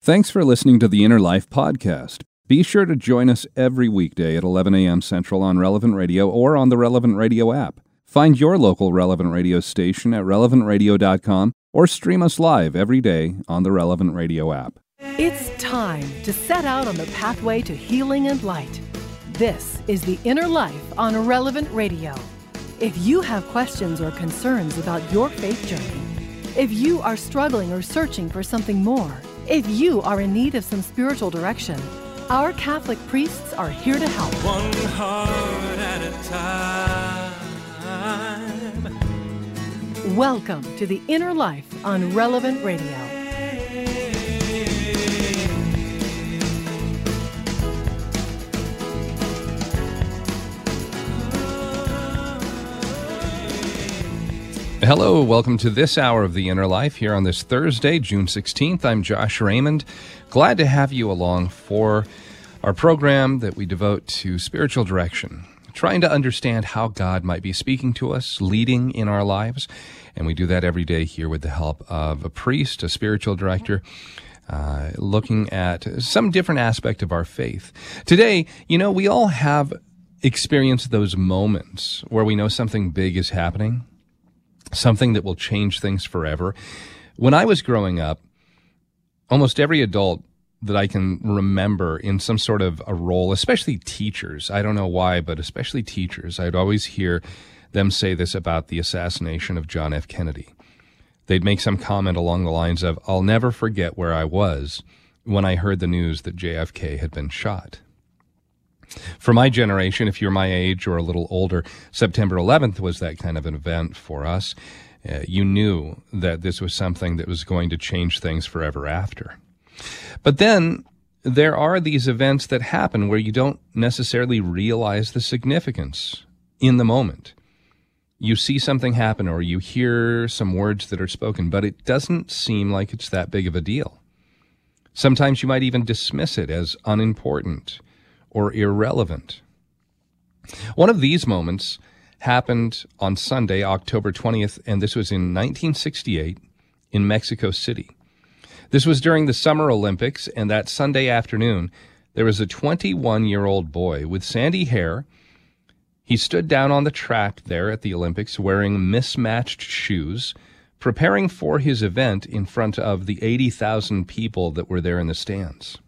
Thanks for listening to the Inner Life Podcast. Be sure to join us every weekday at 11 a.m. Central on Relevant Radio or on the Relevant Radio app. Find your local Relevant Radio station at relevantradio.com or stream us live every day on the Relevant Radio app. It's time to set out on the pathway to healing and light. This is The Inner Life on Relevant Radio. If you have questions or concerns about your faith journey, if you are struggling or searching for something more, if you are in need of some spiritual direction, our Catholic priests are here to help. One heart at a time. Welcome to The Inner Life on Relevant Radio. Hello, welcome to this hour of The Inner Life here on this Thursday, June 16th. I'm Josh Raymond. Glad to have you along for our program that we devote to spiritual direction, trying to understand how God might be speaking to us, leading in our lives. And we do that every day here with the help of a priest, a spiritual director, looking at some different aspect of our faith. Today, we all have experienced those moments where we know something big is happening, something that will change things forever. When I was growing up, almost every adult that I can remember in some sort of a role, especially teachers, I don't know why, but especially teachers, I'd always hear them say this about the assassination of John F. Kennedy. They'd make some comment along the lines of, "I'll never forget where I was when I heard the news that JFK had been shot." For my generation, if you're my age or a little older, September 11th was that kind of an event for us. You knew that this was something that was going to change things forever after. But then there are these events that happen where you don't necessarily realize the significance in the moment. You see something happen or you hear some words that are spoken, but it doesn't seem like it's that big of a deal. Sometimes you might even dismiss it as unimportant or irrelevant. One of these moments happened on Sunday, October 20th, and this was in 1968 in Mexico City. This was during the Summer Olympics, and that Sunday afternoon, there was a 21-year-old boy with sandy hair. He stood down on the track there at the Olympics wearing mismatched shoes, preparing for his event in front of the 80,000 people that were there in the stands.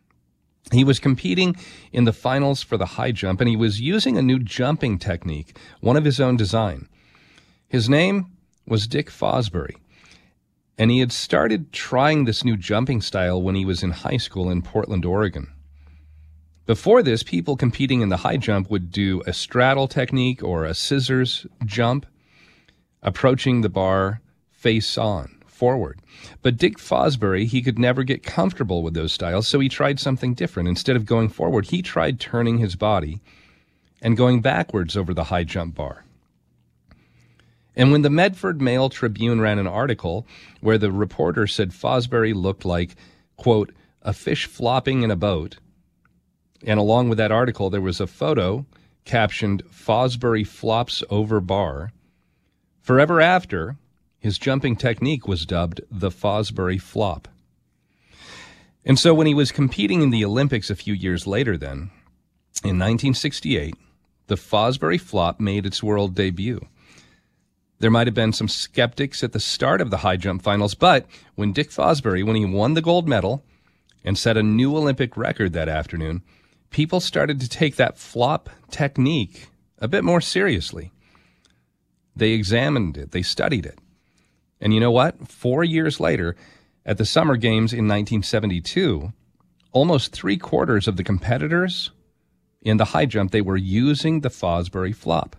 He was competing in the finals for the high jump, and he was using a new jumping technique, one of his own design. His name was Dick Fosbury, and he had started trying this new jumping style when he was in high school in Portland, Oregon. Before this, people competing in the high jump would do a straddle technique or a scissors jump, approaching the bar face on, forward. But Dick Fosbury, he could never get comfortable with those styles, so he tried something different. Instead of going forward, he tried turning his body and going backwards over the high jump bar. And when the Medford Mail Tribune ran an article where the reporter said Fosbury looked like, quote, a fish flopping in a boat, and along with that article there was a photo captioned, "Fosbury flops over bar," forever after, his jumping technique was dubbed the Fosbury Flop. And so when he was competing in the Olympics a few years later then, in 1968, the Fosbury Flop made its world debut. There might have been some skeptics at the start of the high jump finals, but when Dick Fosbury, when he won the gold medal and set a new Olympic record that afternoon, people started to take that flop technique a bit more seriously. They examined it, they studied it. And you know what? 4 years later, at the Summer Games in 1972, almost 3/4 of the competitors in the high jump, they were using the Fosbury Flop.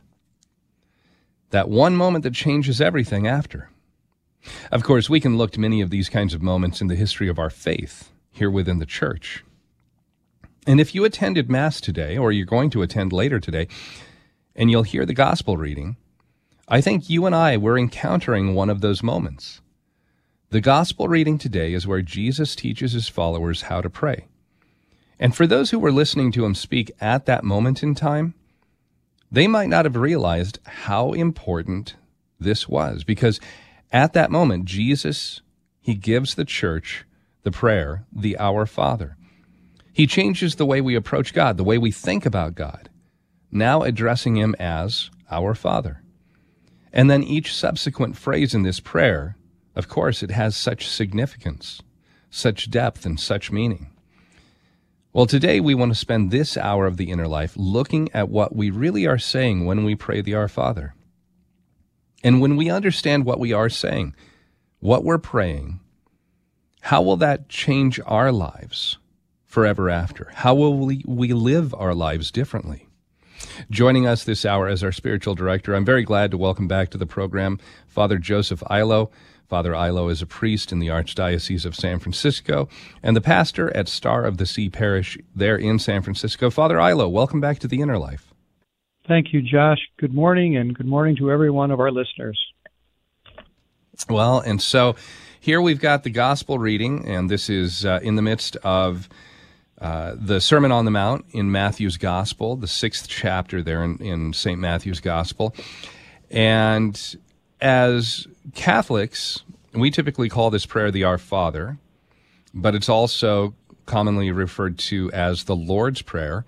That one moment that changes everything after. Of course, we can look to many of these kinds of moments in the history of our faith here within the church. And if you attended Mass today, or you're going to attend later today, and you'll hear the gospel reading, I think you and I were encountering one of those moments. The gospel reading today is where Jesus teaches his followers how to pray. And for those who were listening to him speak at that moment in time, they might not have realized how important this was, because at that moment, Jesus, he gives the church the prayer, the Our Father. He changes the way we approach God, the way we think about God, now addressing him as our Father. And then each subsequent phrase in this prayer, of course, it has such significance, such depth, and such meaning. Well, today we want to spend this hour of the inner life looking at what we really are saying when we pray the Our Father. And when we understand what we are saying, what we're praying, how will that change our lives forever after? How will we live our lives differently? Joining us this hour as our spiritual director, I'm very glad to welcome back to the program Father Joseph Illo. Father Illo is a priest in the Archdiocese of San Francisco and the pastor at Star of the Sea Parish there in San Francisco. Father Illo, welcome back to the Inner Life. Thank you, Josh. Good morning, and good morning to every one of our listeners. Well, and so here we've got the gospel reading, and this is in the midst of the Sermon on the Mount in Matthew's Gospel, the 6th chapter there in St. Matthew's Gospel. And as Catholics, we typically call this prayer the Our Father, but it's also commonly referred to as the Lord's Prayer.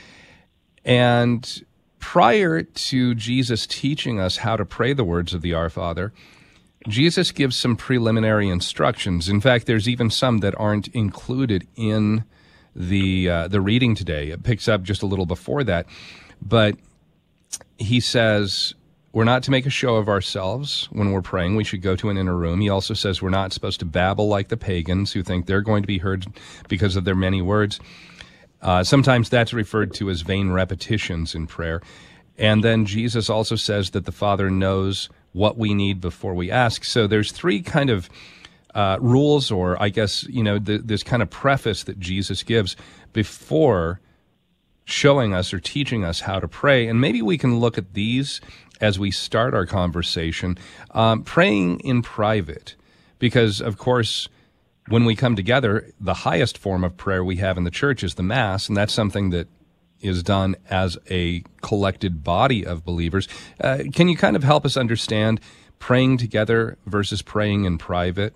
And prior to Jesus teaching us how to pray the words of the Our Father, Jesus gives some preliminary instructions. In fact, there's even some that aren't included in the reading today. It picks up just a little before that. But he says we're not to make a show of ourselves when we're praying. We should go to an inner room. He also says we're not supposed to babble like the pagans who think they're going to be heard because of their many words. Sometimes that's referred to as vain repetitions in prayer. And then Jesus also says that the Father knows what we need before we ask. So there's three kind of rules, or I guess, this kind of preface that Jesus gives before showing us or teaching us how to pray. And maybe we can look at these as we start our conversation, praying in private, because, of course, when we come together, the highest form of prayer we have in the church is the Mass, and that's something that is done as a collected body of believers. Can you kind of help us understand praying together versus praying in private?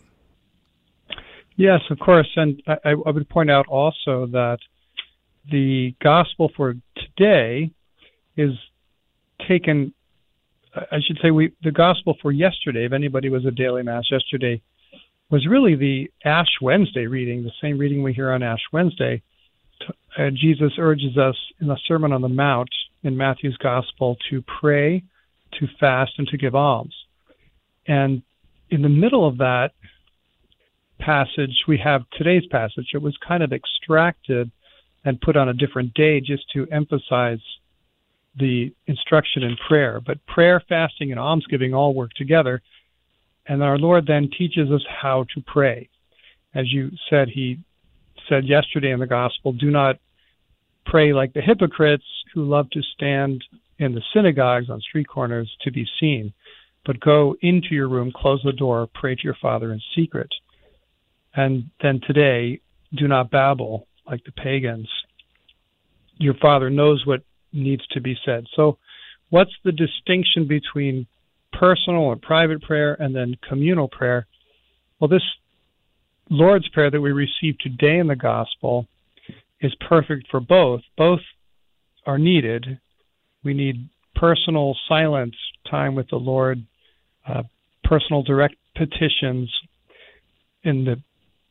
Yes, of course. And I would point out also that the gospel for today is taken, I should say, the gospel for yesterday, if anybody was at daily Mass yesterday, was really the Ash Wednesday reading, the same reading we hear on Ash Wednesday. Jesus urges us in the Sermon on the Mount in Matthew's Gospel to pray, to fast, and to give alms. And in the middle of that passage, we have today's passage. It was kind of extracted and put on a different day just to emphasize the instruction in prayer. But prayer, fasting, and almsgiving all work together. And our Lord then teaches us how to pray. As you said, he said yesterday in the gospel, do not pray like the hypocrites who love to stand in the synagogues on street corners to be seen, but go into your room, close the door, pray to your Father in secret. And then today, do not babble like the pagans. Your Father knows what needs to be said. So what's the distinction between personal or private prayer and then communal prayer? Well, this Lord's Prayer that we receive today in the Gospel is perfect for both. Both are needed. We need personal, silent time with the Lord, personal, direct petitions in the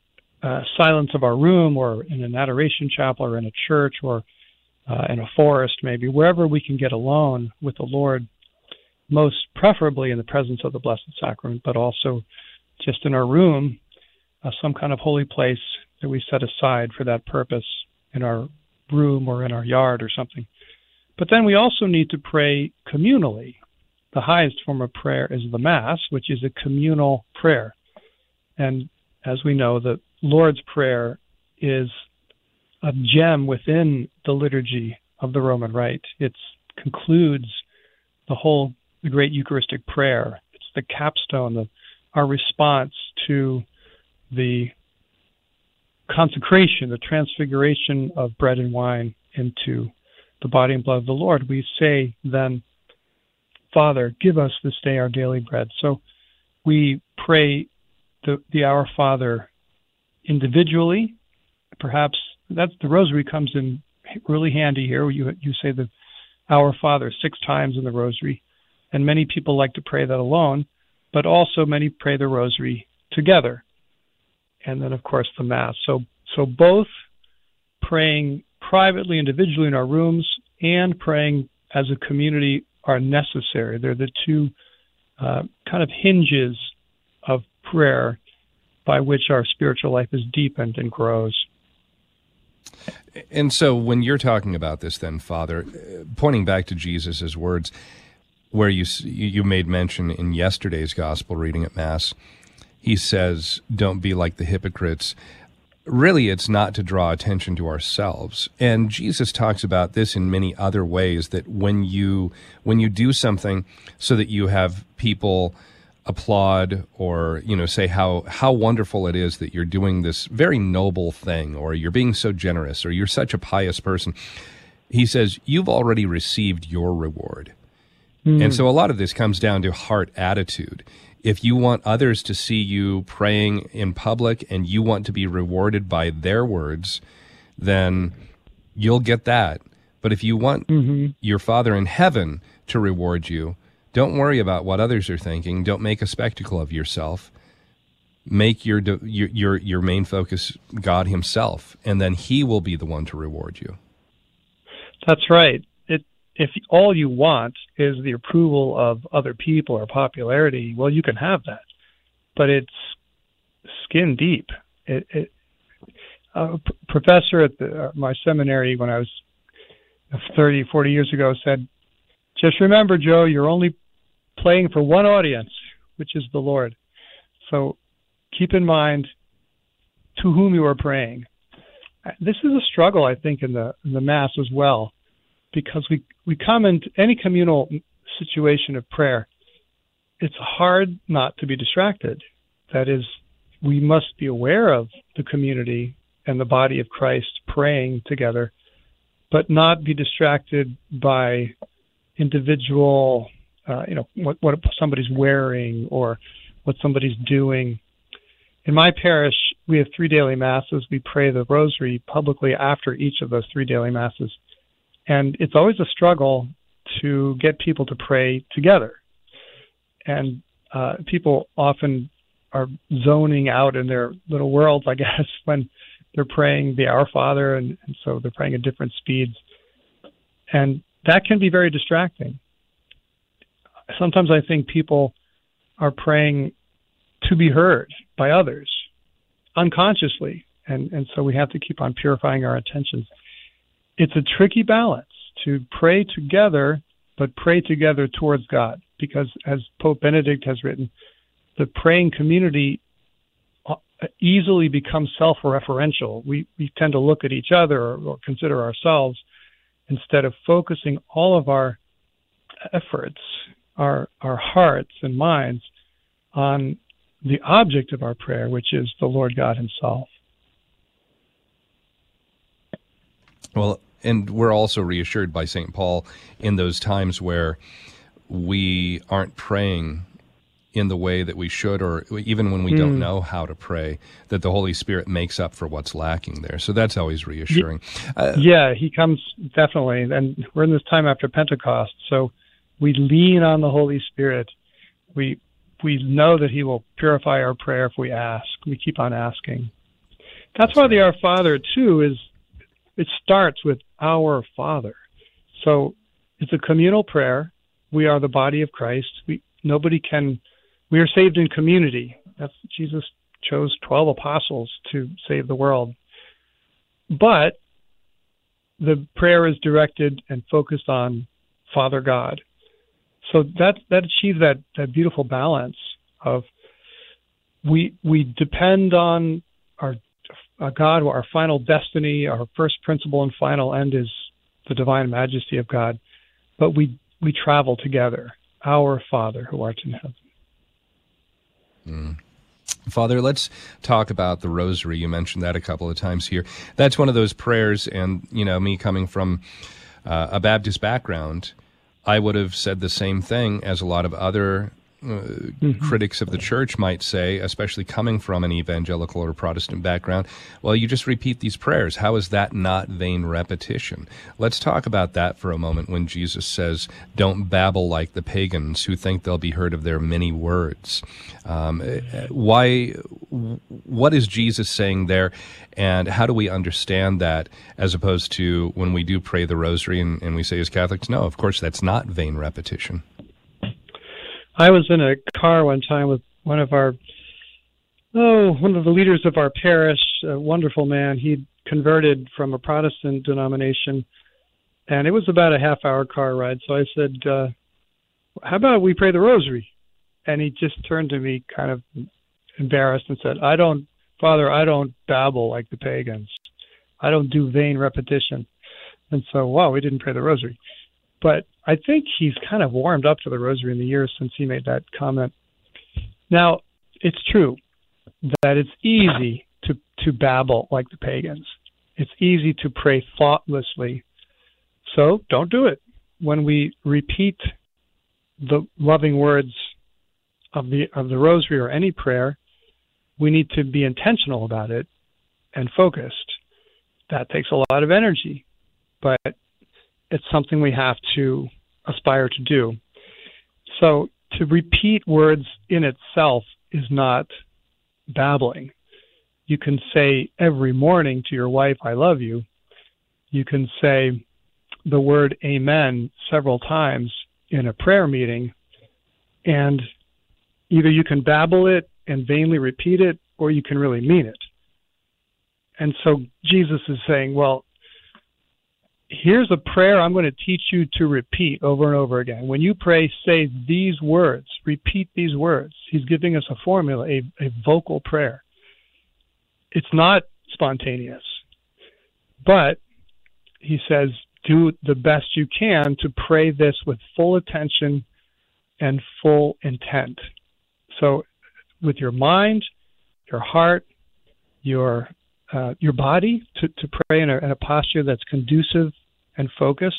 silence of our room, or in an adoration chapel, or in a church, or in a forest, maybe, wherever we can get alone with the Lord, most preferably in the presence of the Blessed Sacrament, but also just in our room, some kind of holy place that we set aside for that purpose in our room or in our yard or something. But then we also need to pray communally. The highest form of prayer is the Mass, which is a communal prayer. And as we know, the Lord's Prayer is a gem within the liturgy of the Roman Rite. It concludes the great Eucharistic prayer. It's the capstone, our response to the consecration, the transfiguration of bread and wine into the body and blood of the Lord. We say then, Father, give us this day our daily bread. So we pray the Our Father individually. Perhaps that's the rosary comes in really handy here. You say the Our Father 6 times in the rosary, and many people like to pray that alone, but also many pray the rosary together. And then, of course, the Mass. So both praying privately, individually in our rooms, and praying as a community are necessary. They're the two kind of hinges of prayer by which our spiritual life is deepened and grows. And so when you're talking about this then, Father, pointing back to Jesus' words, where you made mention in yesterday's gospel reading at Mass, he says, don't be like the hypocrites. Really, it's not to draw attention to ourselves. And Jesus talks about this in many other ways, that when you do something so that you have people applaud or, say how wonderful it is that you're doing this very noble thing, or you're being so generous, or you're such a pious person, he says, you've already received your reward. And so a lot of this comes down to heart attitude. If you want others to see you praying in public and you want to be rewarded by their words, then you'll get that. But if you want your Father in heaven to reward you, don't worry about what others are thinking. Don't make a spectacle of yourself. Make your main focus God himself, and then he will be the one to reward you. That's right. If all you want is the approval of other people or popularity, well, you can have that. But it's skin deep. A professor at my seminary when I was 30, 40 years ago said, just remember, Joe, you're only playing for one audience, which is the Lord. So keep in mind to whom you are praying. This is a struggle, I think, in the Mass as well, because we come into any communal situation of prayer. It's hard not to be distracted. That is, we must be aware of the community and the body of Christ praying together, but not be distracted by individual, what somebody's wearing or what somebody's doing. In my parish, we have 3 daily masses. We pray the rosary publicly after each of those 3 daily masses. And it's always a struggle to get people to pray together. And people often are zoning out in their little worlds, I guess, when they're praying the Our Father, and so they're praying at different speeds. And that can be very distracting. Sometimes I think people are praying to be heard by others unconsciously, and so we have to keep on purifying our intentions. It's a tricky balance to pray together, but pray together towards God, because as Pope Benedict has written, the praying community easily becomes self-referential. We tend to look at each other or consider ourselves instead of focusing all of our efforts, our hearts and minds on the object of our prayer, which is the Lord God himself. Well, and we're also reassured by St. Paul in those times where we aren't praying in the way that we should, or even when we don't know how to pray, that the Holy Spirit makes up for what's lacking there. So that's always reassuring. Yeah, he comes, definitely. And we're in this time after Pentecost, so we lean on the Holy Spirit. We know that he will purify our prayer if we ask. We keep on asking. That's why the Our Father, too, it starts with Our Father. So it's a communal prayer. We are the body of Christ. We are saved in community. Jesus chose 12 apostles to save the world. But the prayer is directed and focused on Father God. So that achieves that beautiful balance of we depend on our God, our final destiny, our first principle and final end is the divine majesty of God, but we travel together, Our Father who art in heaven. Father, let's talk about the rosary. You mentioned that a couple of times here. That's one of those prayers, and me coming from a Baptist background, I would have said the same thing as a lot of other critics of the church might say, especially coming from an evangelical or Protestant background, well, you just repeat these prayers. How is that not vain repetition? Let's talk about that for a moment when Jesus says, don't babble like the pagans who think they'll be heard of their many words. What is Jesus saying there, and how do we understand that as opposed to when we do pray the rosary and we say as Catholics, no, of course, that's not vain repetition. I was in a car one time with one of the leaders of our parish, a wonderful man. He'd converted from a Protestant denomination, and it was about a half-hour car ride. So I said, how about we pray the rosary? And he just turned to me kind of embarrassed and said, Father, I don't babble like the pagans. I don't do vain repetition. And so, wow, we didn't pray the rosary. But I think he's kind of warmed up to the rosary in the years since he made that comment. Now, it's true that it's easy to babble like the pagans. It's easy to pray thoughtlessly. So don't do it. When we repeat the loving words of the rosary or any prayer, we need to be intentional about it and focused. That takes a lot of energy, but it's something we have to aspire to do. So to repeat words in itself is not babbling. You can say every morning to your wife, I love you. You can say the word amen several times in a prayer meeting, and either you can babble it and vainly repeat it, or you can really mean it. And so Jesus is saying, well, here's a prayer I'm going to teach you to repeat over and over again. When you pray, say these words, repeat these words. He's giving us a formula, a vocal prayer. It's not spontaneous, but he says, do the best you can to pray this with full attention and full intent. So with your mind, your heart, your body, to pray in a posture that's conducive and focused.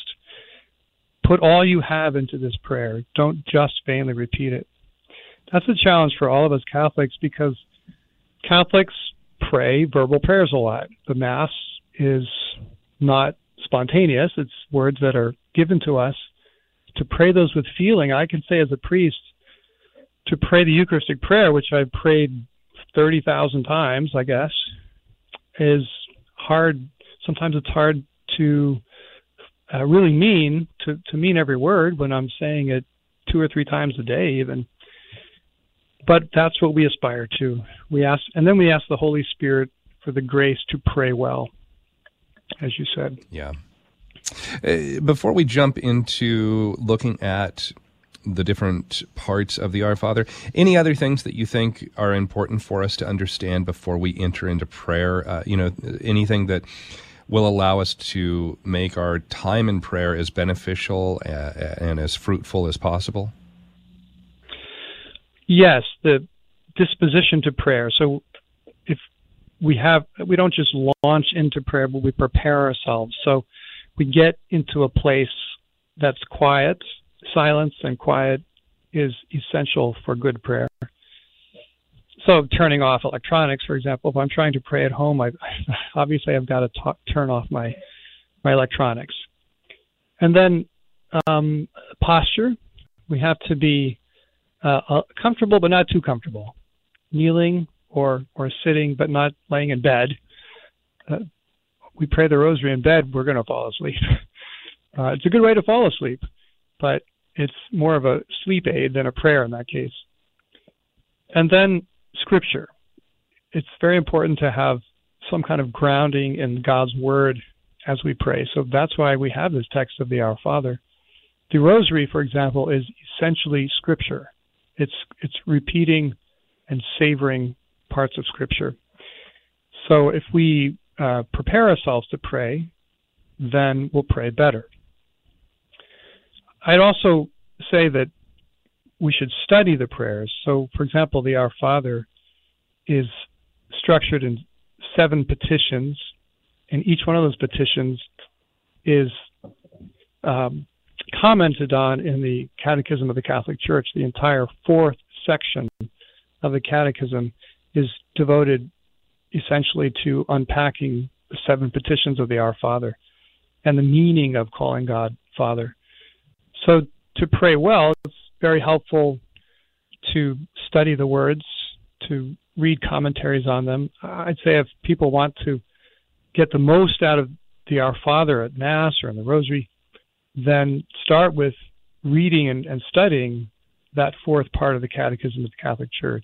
Put all you have into this prayer. Don't just vainly repeat it. That's a challenge for all of us Catholics, because Catholics pray verbal prayers a lot. The Mass is not spontaneous. It's words that are given to us. To pray those with feeling, I can say as a priest, to pray the Eucharistic prayer, which I've prayed 30,000 times, I guess, is hard. Sometimes it's hard to really mean, to mean every word when I'm saying it 2 or 3 times a day even. But that's what we aspire to. We ask the Holy Spirit for the grace to pray well, as you said. Yeah. Before we jump into looking at the different parts of the Our Father, any other things that you think are important for us to understand before we enter into prayer? Anything that will allow us to make our time in prayer as beneficial and as fruitful as possible? Yes, the disposition to prayer. So if we don't just launch into prayer, but we prepare ourselves. So we get into a place that's quiet. Silence and quiet is essential for good prayer. So turning off electronics, for example, if I'm trying to pray at home, obviously I've got to turn off my electronics. And then posture, we have to be comfortable but not too comfortable. Kneeling or sitting but not laying in bed. We pray the rosary in bed, we're going to fall asleep. It's a good way to fall asleep, but it's more of a sleep aid than a prayer in that case. And then Scripture. It's very important to have some kind of grounding in God's Word as we pray. So that's why we have this text of the Our Father. The Rosary, for example, is essentially Scripture. It's repeating and savoring parts of Scripture. So if we prepare ourselves to pray, then we'll pray better. I'd also say that we should study the prayers. So, for example, the Our Father is structured in 7 petitions, and each one of those petitions is commented on in the Catechism of the Catholic Church. The entire fourth section of the Catechism is devoted essentially to unpacking the 7 petitions of the Our Father and the meaning of calling God Father. So to pray well, it's very helpful to study the words, to read commentaries on them. I'd say if people want to get the most out of the Our Father at Mass or in the Rosary, then start with reading and studying that fourth part of the Catechism of the Catholic Church.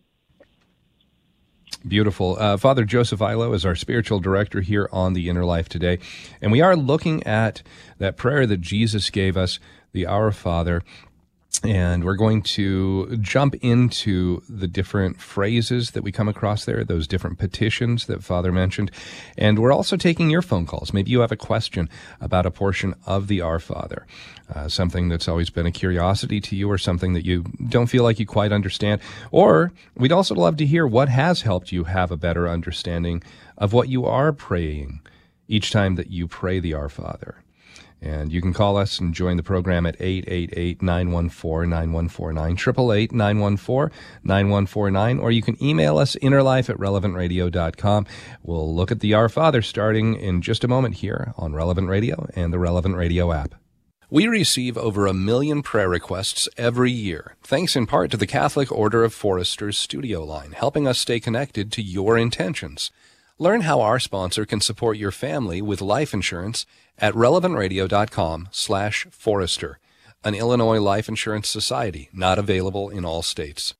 Beautiful. Father Joseph Illo is our spiritual director here on The Inner Life today, and we are looking at that prayer that Jesus gave us, the Our Father, and we're going to jump into the different phrases that we come across there, those different petitions that Father mentioned, and we're also taking your phone calls. Maybe you have a question about a portion of the Our Father, something that's always been a curiosity to you or something that you don't feel like you quite understand, or we'd also love to hear what has helped you have a better understanding of what you are praying each time that you pray the Our Father. And you can call us and join the program at 888-914-9149, 888-914-9149, or you can email us, innerlife@relevantradio.com. We'll look at the Our Father starting in just a moment here on Relevant Radio and the Relevant Radio app. We receive over 1 million prayer requests every year, thanks in part to the Catholic Order of Foresters studio line, helping us stay connected to your intentions. Learn how our sponsor can support your family with life insurance at relevantradio.com/Forester, an Illinois life insurance society not available in all states.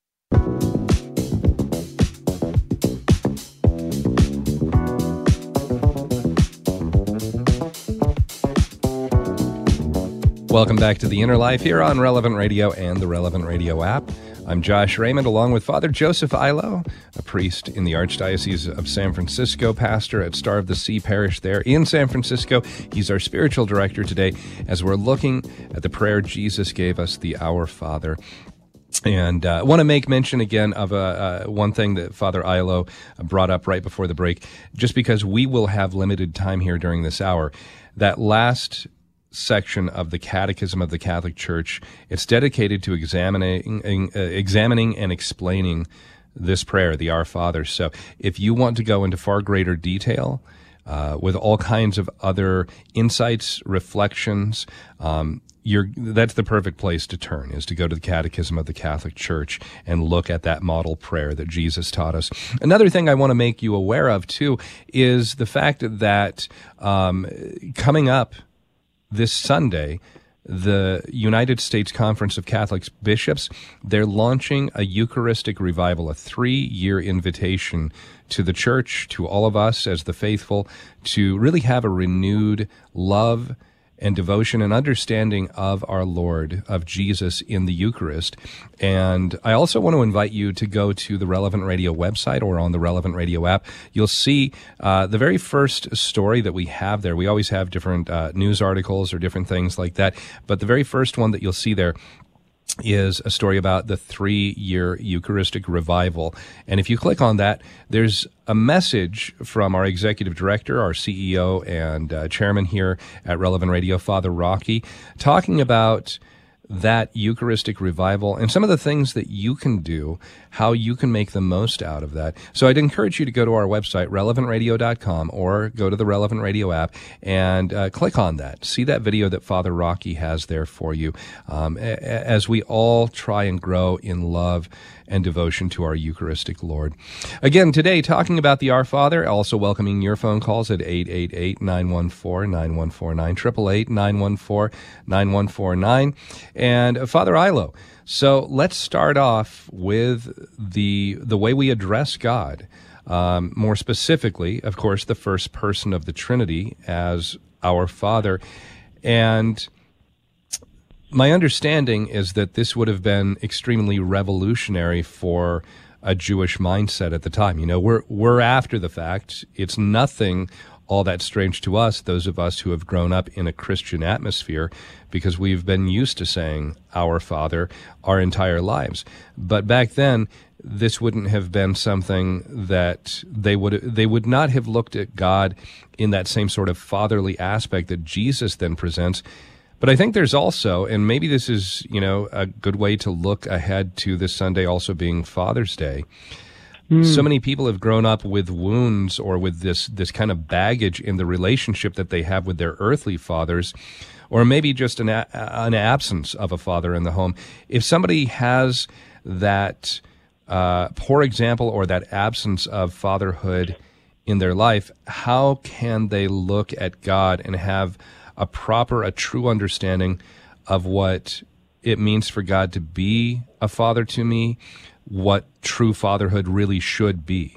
Welcome back to The Inner Life here on Relevant Radio and the Relevant Radio app. I'm Josh Raymond, along with Father Joseph Illo, a priest in the Archdiocese of San Francisco, pastor at Star of the Sea Parish there in San Francisco. He's our spiritual director today as we're looking at the prayer Jesus gave us, the Our Father. And I want to make mention again of one thing that Father Illo brought up right before the break, just because we will have limited time here during this hour. That last section of the Catechism of the Catholic Church, it's dedicated to examining and explaining this prayer, the Our Father. So if you want to go into far greater detail with all kinds of other insights, reflections, that's the perfect place to turn, is to go to the Catechism of the Catholic Church and look at that model prayer that Jesus taught us. Another thing I want to make you aware of, too, is the fact that coming up this Sunday, the United States Conference of Catholic Bishops, they're launching a Eucharistic revival, a 3-year invitation to the Church, to all of us as the faithful, to really have a renewed love and devotion and understanding of our Lord, of Jesus in the Eucharist. And I also want to invite you to go to the Relevant Radio website or on the Relevant Radio app. You'll see the very first story that we have there. We always have different news articles or different things like that, but the very first one that you'll see there is a story about the 3-year Eucharistic revival. And if you click on that, there's a message from our executive director, our CEO and chairman here at Relevant Radio, Father Rocky, talking about that Eucharistic revival and some of the things that you can do, how you can make the most out of that. So I'd encourage you to go to our website, relevantradio.com, or go to the Relevant Radio app and click on that. See that video that Father Rocky has there for you as we all try and grow in love and devotion to our Eucharistic Lord. Again, today, talking about the Our Father, also welcoming your phone calls at 888-914-9149, 888-914-9149. And Father Illo, so let's start off with the way we address God. More specifically, of course, the first person of the Trinity as our Father. And my understanding is that this would have been extremely revolutionary for a Jewish mindset at the time. You know, we're after the fact. It's nothing all that strange to us, those of us who have grown up in a Christian atmosphere, because we've been used to saying Our Father our entire lives. But back then, this wouldn't have been something that they would not have looked at God in that same sort of fatherly aspect that Jesus then presents. But I think there's also, and maybe this is, a good way to look ahead to this Sunday also being Father's Day. So many people have grown up with wounds or with this kind of baggage in the relationship that they have with their earthly fathers, or maybe just an absence of a father in the home. If somebody has that poor example or that absence of fatherhood in their life, how can they look at God and have a true understanding of what it means for God to be a father to me, what true fatherhood really should be?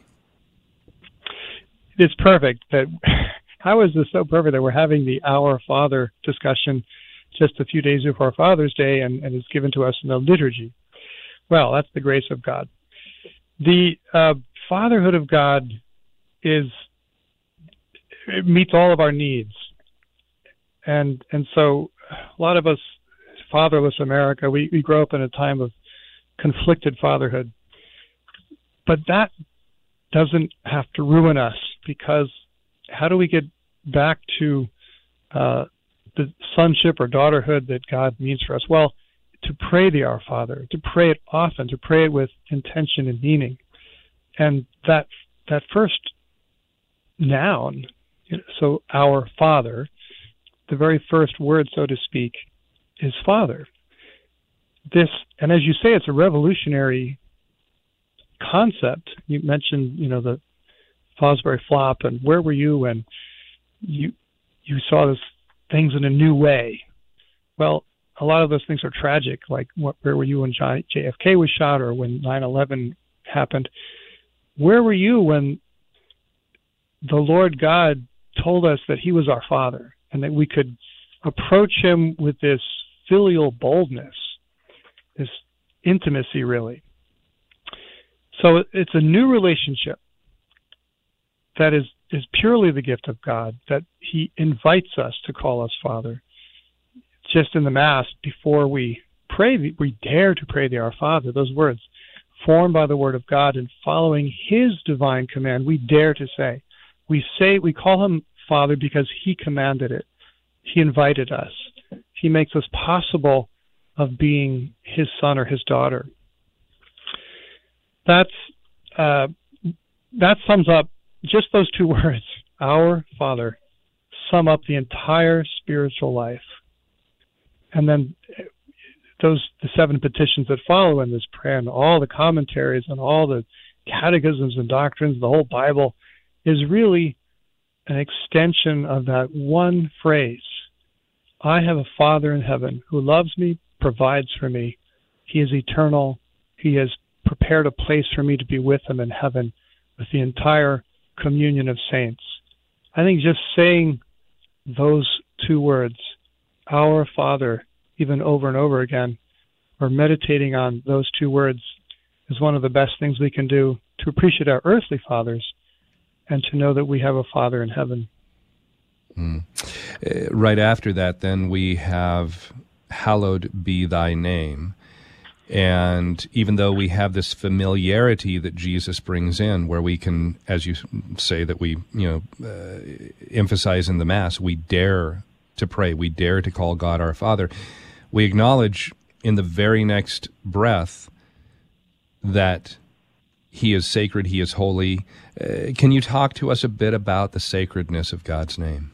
It's perfect that how is this so perfect that we're having the Our Father discussion just a few days before Father's Day and it's given to us in the liturgy? Well, that's the grace of God. The fatherhood of God it meets all of our needs. And so a lot of us, fatherless America, we grow up in a time of conflicted fatherhood. But that doesn't have to ruin us, because how do we get back to the sonship or daughterhood that God means for us? Well, to pray the Our Father, to pray it often, to pray it with intention and meaning. And that first noun, so Our Father, the very first word, so to speak, is Father. And as you say, it's a revolutionary concept. You mentioned, the Fosbury Flop, and where were you when you saw those things in a new way? Well, a lot of those things are tragic, like where were you when JFK was shot or when 9/11 happened? Where were you when the Lord God told us that He was our Father and that we could approach Him with this filial boldness, this intimacy, really? So it's a new relationship that is purely the gift of God, that He invites us to call us Father. Just in the Mass, before we pray, we dare to pray the Our Father. Those words, formed by the Word of God and following His divine command, we dare to say. We call Him Father because He commanded it. He invited us. He makes us possible of being His son or His daughter. That sums up, just those two words, Our Father, sum up the entire spiritual life. And then the 7 petitions that follow in this prayer and all the commentaries and all the catechisms and doctrines, the whole Bible, is really an extension of that one phrase. I have a Father in heaven who loves me, provides for me. He is eternal. He has prepared a place for me to be with Him in heaven with the entire communion of saints. I think just saying those 2 words, Our Father, even over and over again, or meditating on those 2 words, is one of the best things we can do to appreciate our earthly fathers and to know that we have a Father in heaven. Right after that, then, we have hallowed be thy name. And even though we have this familiarity that Jesus brings in, where we can, as you say, that we emphasize in the Mass, we dare to pray, we dare to call God our Father. We acknowledge in the very next breath that He is sacred, He is holy. Can you talk to us a bit about the sacredness of God's name?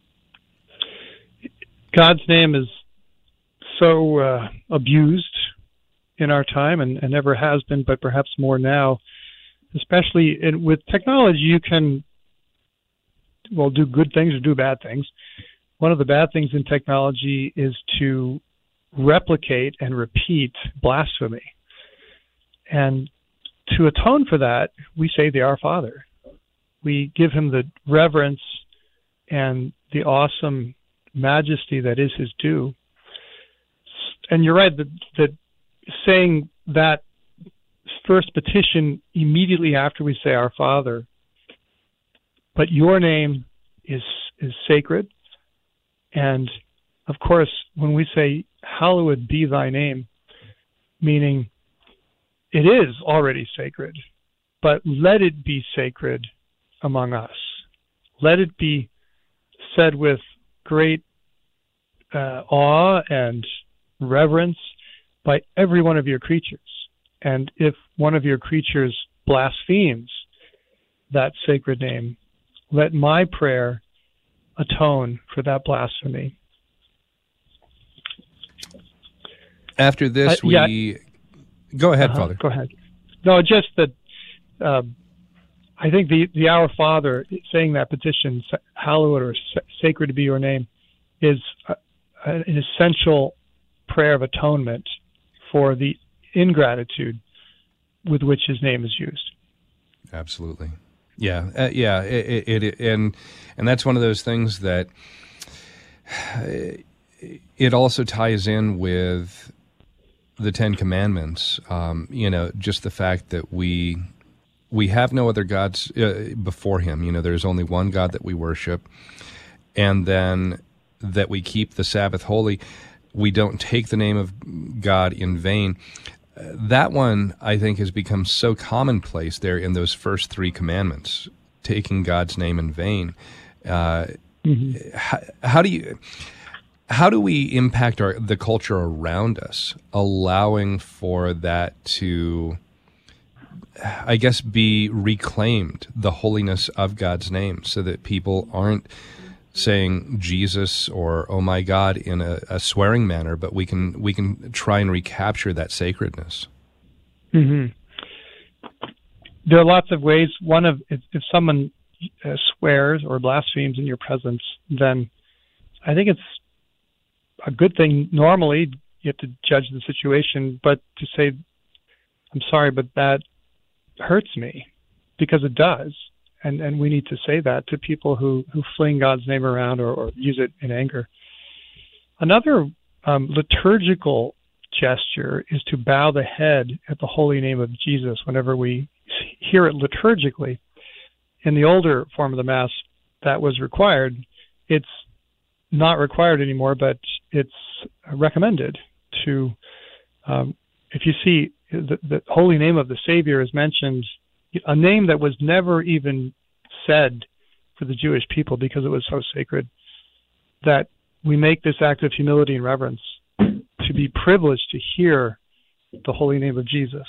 God's name is so abused in our time and never has been, but perhaps more now. Especially with technology, you can, do good things or do bad things. One of the bad things in technology is to replicate and repeat blasphemy. And to atone for that, we say the Our Father. We give Him the reverence and the awesome majesty that is His due. And you're right that saying that first petition immediately after we say Our Father, but your name is sacred. And of course, when we say hallowed be thy name, meaning it is already sacred, but let it be sacred among us. Let it be said with great awe and reverence by every one of your creatures. And if one of your creatures blasphemes that sacred name, let my prayer atone for that blasphemy. After this, Go ahead, Father. Go ahead. No, just that I think the Our Father, saying that petition, hallowed or sacred to be your name, is an essential prayer of atonement for the ingratitude with which his name is used. Absolutely. Yeah. And that's one of those things that it also ties in with the Ten Commandments. Just the fact that we have no other gods before him. There's only one God that we worship, and then that we keep the Sabbath holy. We don't take the name of God in vain. That one, I think, has become so commonplace there in those first three commandments, taking God's name in vain. How do we impact the culture around us, allowing for that to, I guess, be reclaimed, the holiness of God's name, so that people aren't saying Jesus or oh my God in a swearing manner, but we can try and recapture that sacredness? Mm-hmm. There are lots of ways. One of if someone swears or blasphemes in your presence, then I think it's a good thing. Normally, you have to judge the situation, but to say, "I'm sorry, but that hurts me," because it does. And we need to say that to people who fling God's name around or use it in anger. Another liturgical gesture is to bow the head at the holy name of Jesus whenever we hear it liturgically. In the older form of the Mass, that was required. It's not required anymore, but it's recommended to, if you see the holy name of the Savior is mentioned, a name that was never even said for the Jewish people because it was so sacred, that we make this act of humility and reverence to be privileged to hear the holy name of Jesus.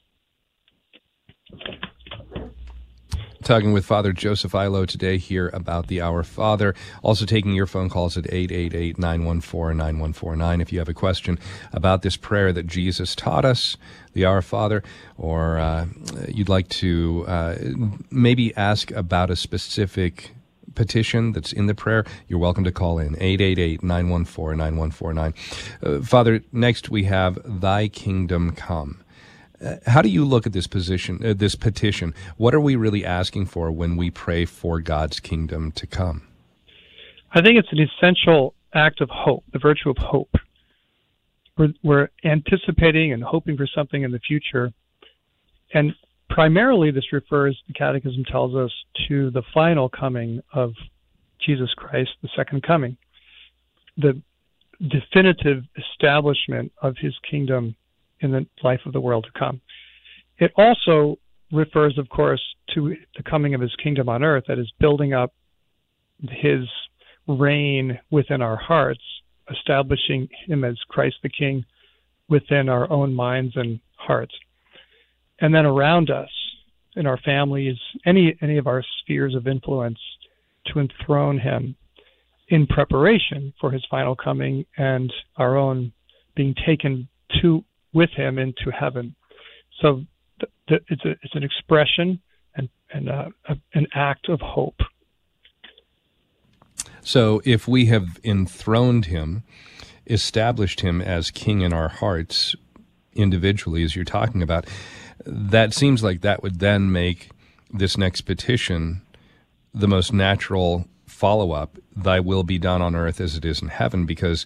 Talking with Father Joseph Illo today here about the Our Father. Also taking your phone calls at 888-914-9149 if you have a question about this prayer that Jesus taught us, the Our Father, or you'd like to maybe ask about a specific petition that's in the prayer, you're welcome to call in, 888-914-9149. Father, next we have Thy Kingdom Come. How do you look at this petition? What are we really asking for when we pray for God's kingdom to come? I think it's an essential act of hope, the virtue of hope. We're anticipating and hoping for something in the future. And primarily this refers, the Catechism tells us, to the final coming of Jesus Christ, the second coming, the definitive establishment of his kingdom in the life of the world to come. It also refers, of course, to the coming of his kingdom on earth, that is building up his reign within our hearts, establishing him as Christ the King within our own minds and hearts. And then around us, in our families, any of our spheres of influence, to enthrone him in preparation for his final coming and our own being taken with him into heaven. So it's an expression and an act of hope. So if we have enthroned him, established him as king in our hearts individually, as you're talking about, that seems like that would then make this next petition the most natural follow-up, Thy will be done on earth as it is in heaven, because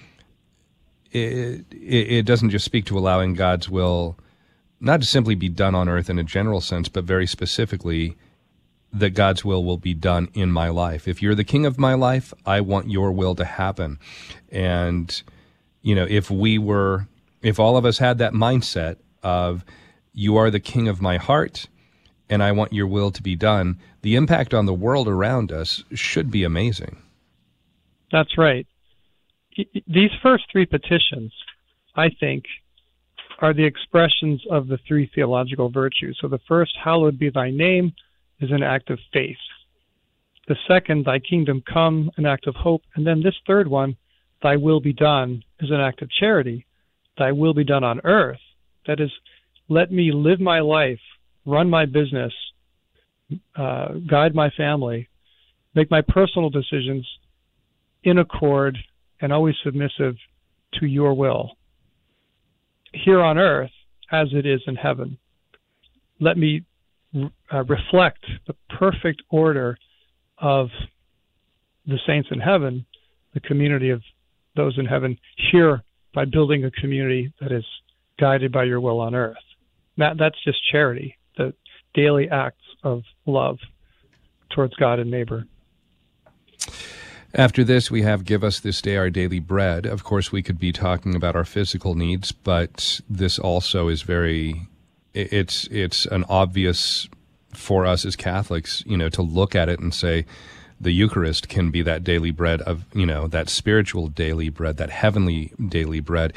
it doesn't just speak to allowing God's will not to simply be done on earth in a general sense, but very specifically that God's will be done in my life. If you're the king of my life, I want your will to happen. And, if all of us had that mindset of you are the king of my heart and I want your will to be done, the impact on the world around us should be amazing. That's right. these first three petitions, I think, are the expressions of the three theological virtues. So the first, hallowed be thy name, is an act of faith. The second, thy kingdom come, an act of hope. And then this third one, thy will be done, is an act of charity. Thy will be done on earth. That is, let me live my life, run my business, guide my family, make my personal decisions in accord and always submissive to your will, here on earth as it is in heaven. Let me reflect the perfect order of the saints in heaven, the community of those in heaven, here by building a community that is guided by your will on earth. That's just charity, the daily acts of love towards God and neighbor. After this, we have Give Us This Day Our Daily Bread. Of course, we could be talking about our physical needs, but this also is it's an obvious for us as Catholics, to look at it and say the Eucharist can be that daily bread of, that spiritual daily bread, that heavenly daily bread.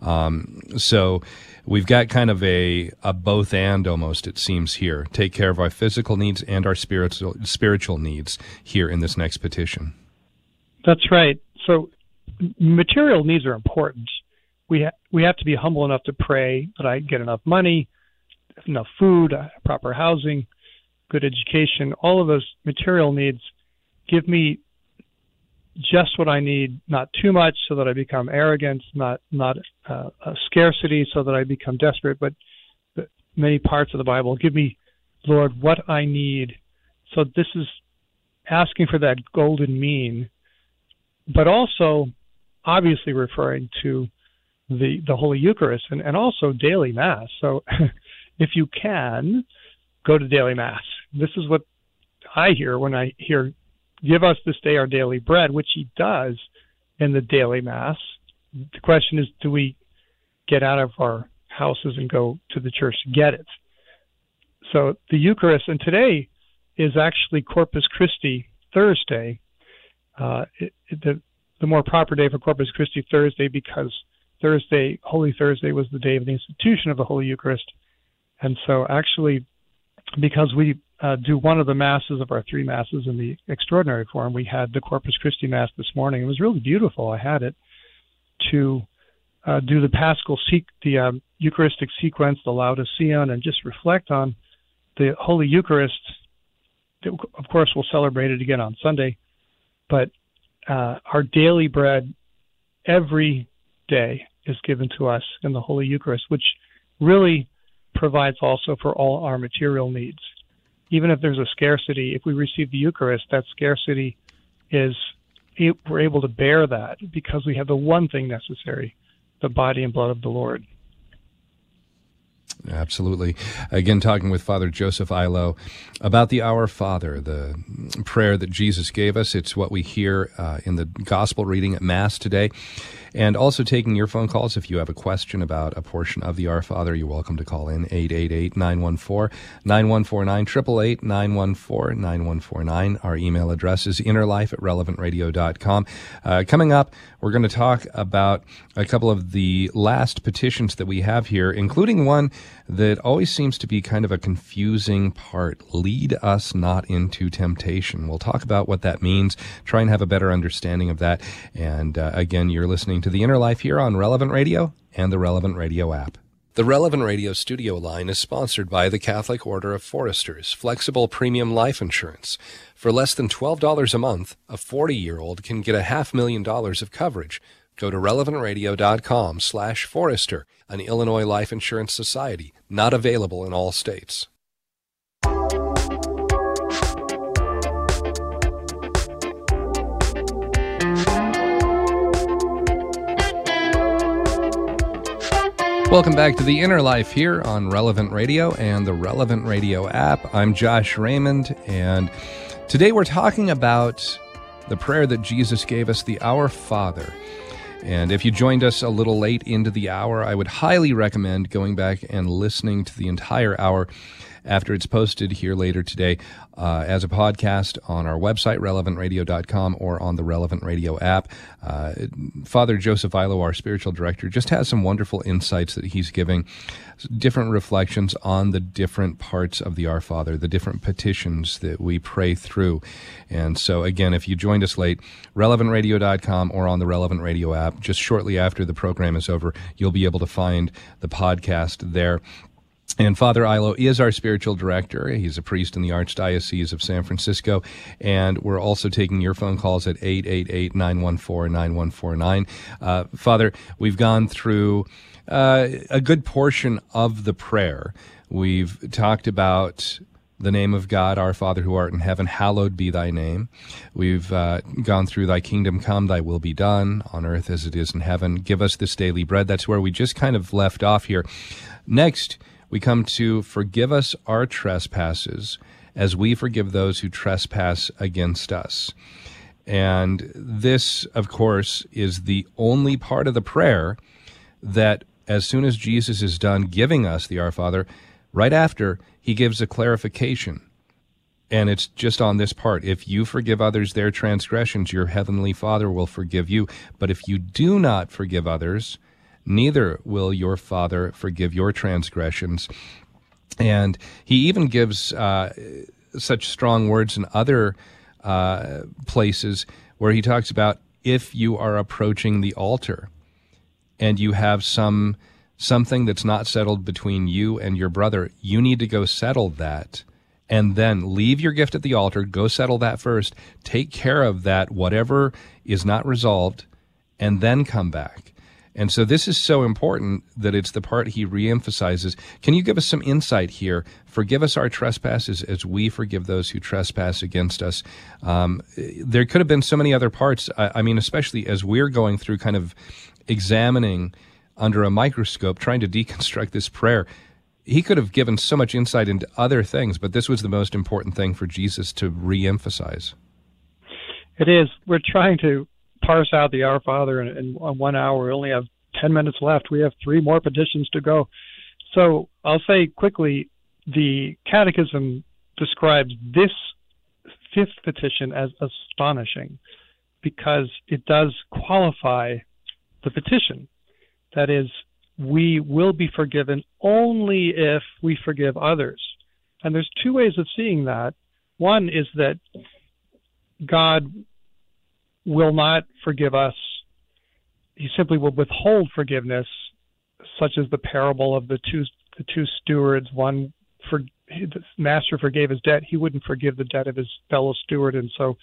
So we've got kind of a both and almost, it seems here. Take care of our physical needs and our spiritual needs here in this next petition. That's right. So material needs are important. We have to be humble enough to pray that I get enough money, enough food, proper housing, good education. All of those material needs give me just what I need, not too much so that I become arrogant, not a scarcity so that I become desperate, but many parts of the Bible give me, Lord, what I need. So this is asking for that golden mean, but also obviously referring to the Holy Eucharist and also daily Mass. So if you can, go to daily Mass. This is what I hear when I hear, give us this day our daily bread, which he does in the daily Mass. The question is, do we get out of our houses and go to the church to get it? So the Eucharist, and today is actually Corpus Christi Thursday, the more proper day for Corpus Christi Thursday, because Holy Thursday was the day of the institution of the Holy Eucharist. And so actually, because we do one of the Masses of our three Masses in the extraordinary form, we had the Corpus Christi Mass this morning. It was really beautiful. I had it to do the Paschal, the Eucharistic sequence, the Laudes Sion, and just reflect on the Holy Eucharist. Of course, we'll celebrate it again on Sunday, but our daily bread every day is given to us in the Holy Eucharist, which really provides also for all our material needs. Even if there's a scarcity, if we receive the Eucharist, that scarcity we're able to bear that because we have the one thing necessary, the body and blood of the Lord. Absolutely. Again, talking with Father Joseph Illo about the Our Father, the prayer that Jesus gave us. It's what we hear in the gospel reading at Mass today. And also taking your phone calls. If you have a question about a portion of the Our Father, you're welcome to call in 888-914-9149, 888-914-9149. Our email address is innerlife@relevantradio.com. Coming up, we're going to talk about a couple of the last petitions that we have here, including one that always seems to be kind of a confusing part. Lead us not into temptation. We'll talk about what that means, try and have a better understanding of that. And again, you're listening to The Inner Life here on Relevant Radio and the Relevant Radio app. The Relevant Radio studio line is sponsored by the Catholic Order of Foresters, flexible premium life insurance. For less than $12 a month, a 40-year-old can get $500,000 of coverage. Go to relevantradio.com/Forester, an Illinois Life Insurance Society, not available in all states. Welcome back to The Inner Life here on Relevant Radio and the Relevant Radio app. I'm Josh Raymond, and today we're talking about the prayer that Jesus gave us, the Our Father. And if you joined us a little late into the hour, I would highly recommend going back and listening to the entire hour after it's posted here later today as a podcast on our website, relevantradio.com, or on the Relevant Radio app. Father Joseph Illo, our spiritual director, just has some wonderful insights that he's giving, different reflections on the different parts of the Our Father, the different petitions that we pray through. And so, again, if you joined us late, relevantradio.com or on the Relevant Radio app, just shortly after the program is over, you'll be able to find the podcast there. And Father Illo is our spiritual director. He's a priest in the Archdiocese of San Francisco. And we're also taking your phone calls at 888-914-9149. Father, we've gone through a good portion of the prayer. We've talked about the name of God, our Father who art in heaven, hallowed be thy name. We've gone through thy kingdom come, thy will be done on earth as it is in heaven. Give us this daily bread. That's where we just kind of left off here. Next, we come to forgive us our trespasses as we forgive those who trespass against us. And this, of course, is the only part of the prayer that as soon as Jesus is done giving us the Our Father, right after, he gives a clarification. And it's just on this part. If you forgive others their transgressions, your heavenly Father will forgive you. But if you do not forgive others, neither will your Father forgive your transgressions. And he even gives such strong words in other places where he talks about if you are approaching the altar and you have something that's not settled between you and your brother, you need to go settle that, and then leave your gift at the altar, go settle that first, take care of that, whatever is not resolved, and then come back. And so this is so important that it's the part he reemphasizes. Can you give us some insight here? Forgive us our trespasses as we forgive those who trespass against us. There could have been so many other parts. I mean, especially as we're going through kind of examining under a microscope, trying to deconstruct this prayer. He could have given so much insight into other things, but this was the most important thing for Jesus to reemphasize. It is. We're trying to parse out the Our Father in 1 hour. We only have 10 minutes left. We have 3 more petitions to go. So I'll say quickly, the Catechism describes this 5th petition as astonishing because it does qualify the petition. That is, we will be forgiven only if we forgive others. And there's 2 ways of seeing that. One is that God will not forgive us. He simply will withhold forgiveness, such as the parable of the two stewards. One, the master forgave his debt. He wouldn't forgive the debt of his fellow steward, and so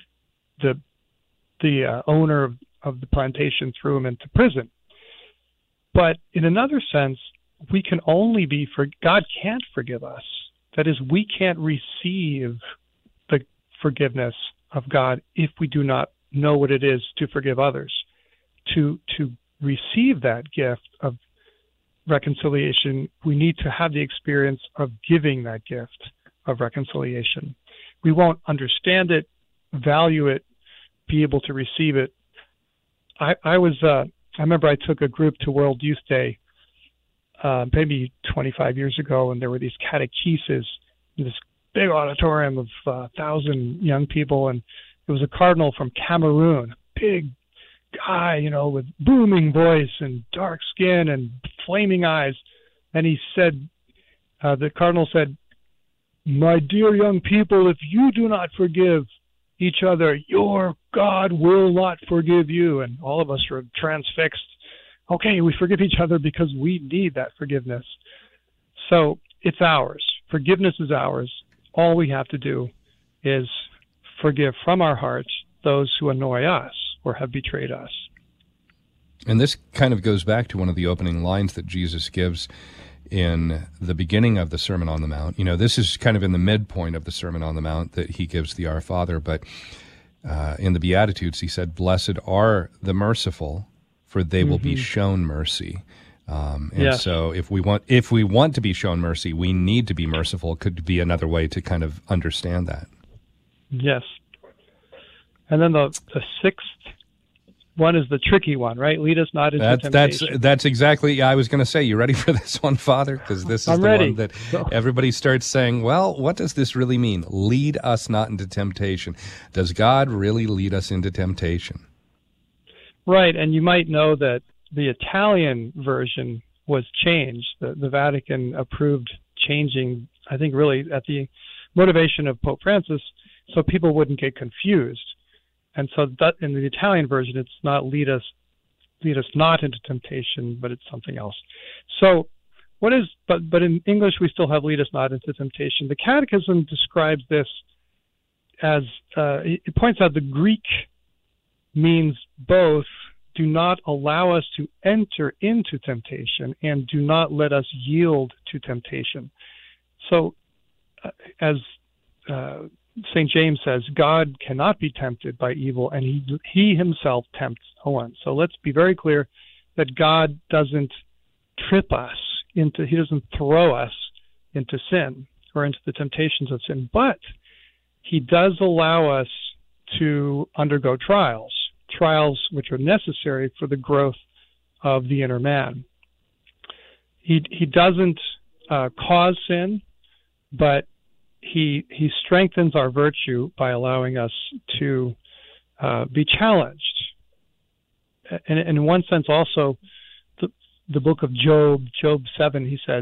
the owner of the plantation threw him into prison. But in another sense, we can only God can't forgive us. That is, we can't receive the forgiveness of God if we do not know what it is to forgive others. To receive that gift of reconciliation, we need to have the experience of giving that gift of reconciliation. We won't understand it, value it, be able to receive it. I remember I took a group to World Youth Day maybe 25 years ago, and there were these catechesis in this big auditorium of 1,000 young people, and it was a cardinal from Cameroon, big guy, with booming voice and dark skin and flaming eyes. And he said, the cardinal said, "My dear young people, if you do not forgive each other, your God will not forgive you." And all of us were transfixed. Okay, we forgive each other because we need that forgiveness. So it's ours. Forgiveness is ours. All we have to do is forgive from our hearts those who annoy us or have betrayed us. And this kind of goes back to one of the opening lines that Jesus gives in the beginning of the Sermon on the Mount. This is kind of in the midpoint of the Sermon on the Mount that he gives the Our Father, but in the Beatitudes he said, "Blessed are the merciful, for they will be shown mercy." Yes. So if we want to be shown mercy, we need to be merciful. Could be another way to kind of understand that. Yes. And then the 6th one is the tricky one, right? Lead us not into temptation. That's exactly. Yeah, I was going to say, you ready for this one, Father? Because this is one that everybody starts saying, well, what does this really mean? Lead us not into temptation. Does God really lead us into temptation? Right, and you might know that the Italian version was changed. The Vatican approved changing, I think, really at the motivation of Pope Francis, so people wouldn't get confused. And so that in the Italian version, it's not lead us not into temptation, but it's something else. So but in English we still have lead us not into temptation. The Catechism describes this as, it points out the Greek means both do not allow us to enter into temptation and do not let us yield to temptation. So as St. James says, God cannot be tempted by evil, and he himself tempts no one. So let's be very clear that God doesn't trip us into, he doesn't throw us into sin or into the temptations of sin, but he does allow us to undergo trials which are necessary for the growth of the inner man. He doesn't cause sin, but he strengthens our virtue by allowing us to be challenged. And in one sense also, the book of Job 7, he says,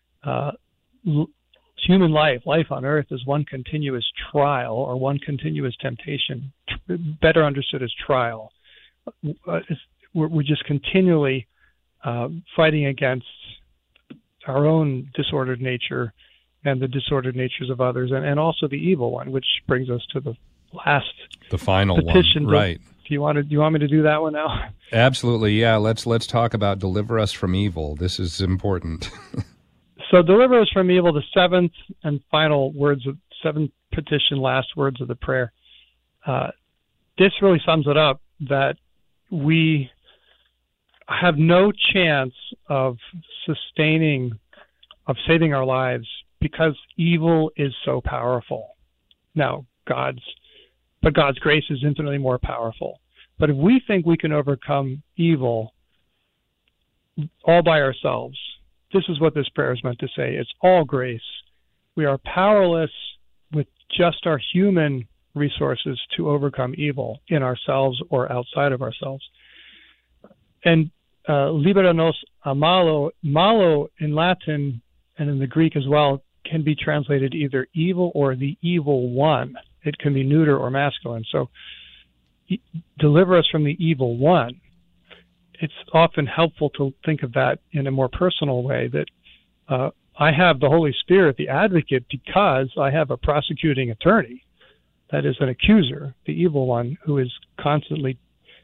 human life on earth is one continuous trial or one continuous temptation, better understood as trial. We're just continually fighting against our own disordered nature and the disordered natures of others, and also the evil one, which brings us to the final petition. One, right? Do you want me to do that one now? Absolutely, yeah. Let's talk about deliver us from evil. This is important. So, deliver us from evil. The seventh and final words of seventh petition, last words of the prayer. This really sums it up. That we have no chance of saving our lives, because evil is so powerful. Now, God's grace is infinitely more powerful. But if we think we can overcome evil all by ourselves, this is what this prayer is meant to say. It's all grace. We are powerless with just our human resources to overcome evil in ourselves or outside of ourselves. And libera nos a malo in Latin and in the Greek as well can be translated either evil or the evil one. It can be neuter or masculine. So deliver us from the evil one. It's often helpful to think of that in a more personal way, that I have the Holy Spirit, the advocate, because I have a prosecuting attorney, that is an accuser, the evil one, who is constantly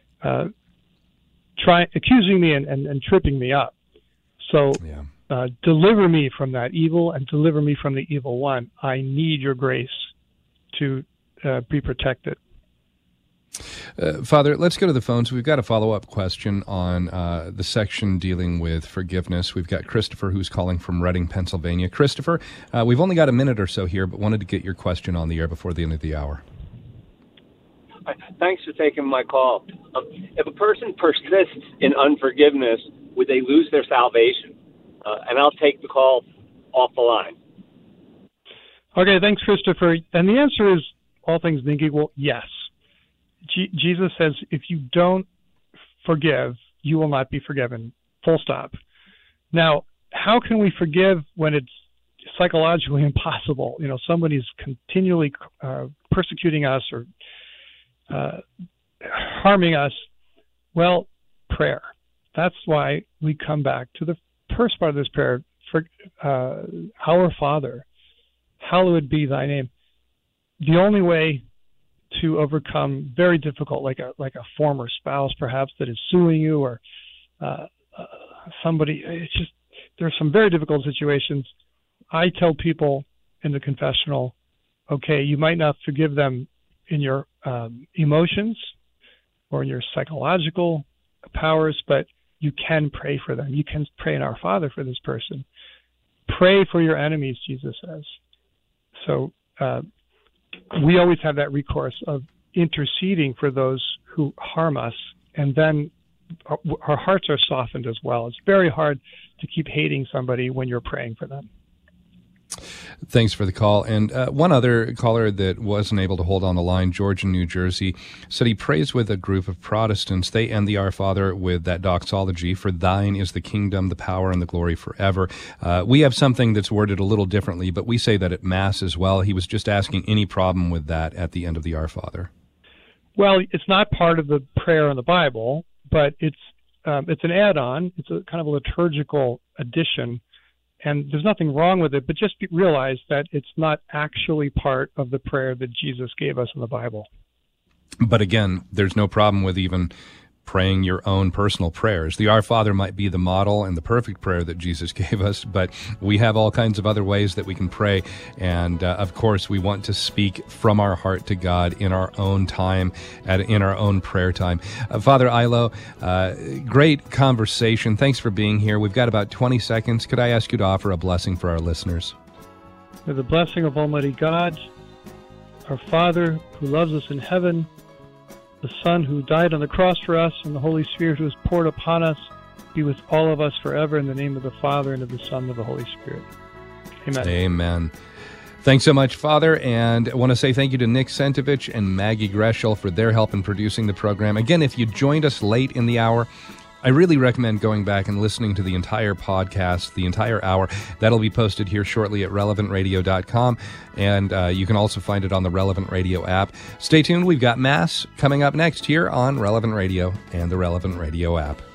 accusing me and tripping me up. So deliver me from that evil and deliver me from the evil one. I need your grace to be protected. Father, let's go to the phones. We've got a follow-up question on the section dealing with forgiveness. We've got Christopher, who's calling from Reading, Pennsylvania. Christopher, we've only got a minute or so here, but wanted to get your question on the air before the end of the hour. Thanks for taking my call. If a person persists in unforgiveness, would they lose their salvation? And I'll take the call off the line. Okay, thanks, Christopher. And the answer is, all things being equal, yes. Jesus says, if you don't forgive, you will not be forgiven. Full stop. Now, how can we forgive when it's psychologically impossible? You know, somebody's continually persecuting us or harming us. Well, prayer. That's why we come back to the first part of this prayer. For our Father, hallowed be thy name. The only way to overcome very difficult, like a former spouse perhaps that is suing you, or somebody, it's just, there's some very difficult situations. I tell people in the confessional, okay, you might not forgive them in your emotions or in your psychological powers, but you can pray for them. You can pray in Our Father for this person. Pray for your enemies, Jesus says. So we always have that recourse of interceding for those who harm us and then our hearts are softened as well. It's very hard to keep hating somebody when you're praying for them. Thanks for the call. And one other caller that wasn't able to hold on the line, George in New Jersey, said he prays with a group of Protestants. They end the Our Father with that doxology, "For thine is the kingdom, the power, and the glory forever." We have something that's worded a little differently, but we say that at Mass as well. He was just asking any problem with that at the end of the Our Father. Well, it's not part of the prayer in the Bible, but it's an add-on. It's a kind of a liturgical addition. And there's nothing wrong with it, but just realize that it's not actually part of the prayer that Jesus gave us in the Bible. But again, there's no problem with even praying your own personal prayers. The Our Father might be the model and the perfect prayer that Jesus gave us, but we have all kinds of other ways that we can pray. And of course, we want to speak from our heart to God in our own time, in our own prayer time. Father Ilo, great conversation. Thanks for being here. We've got about 20 seconds. Could I ask you to offer a blessing for our listeners? May the blessing of Almighty God, our Father who loves us in heaven, the Son who died on the cross for us, and the Holy Spirit who is poured upon us, be with all of us forever, in the name of the Father, and of the Son, and of the Holy Spirit. Amen. Amen. Thanks so much, Father, and I want to say thank you to Nick Sentovich and Maggie Greshel for their help in producing the program. Again, if you joined us late in the hour, I really recommend going back and listening to the entire podcast, the entire hour. That'll be posted here shortly at relevantradio.com, and you can also find it on the Relevant Radio app. Stay tuned. We've got Mass coming up next here on Relevant Radio and the Relevant Radio app.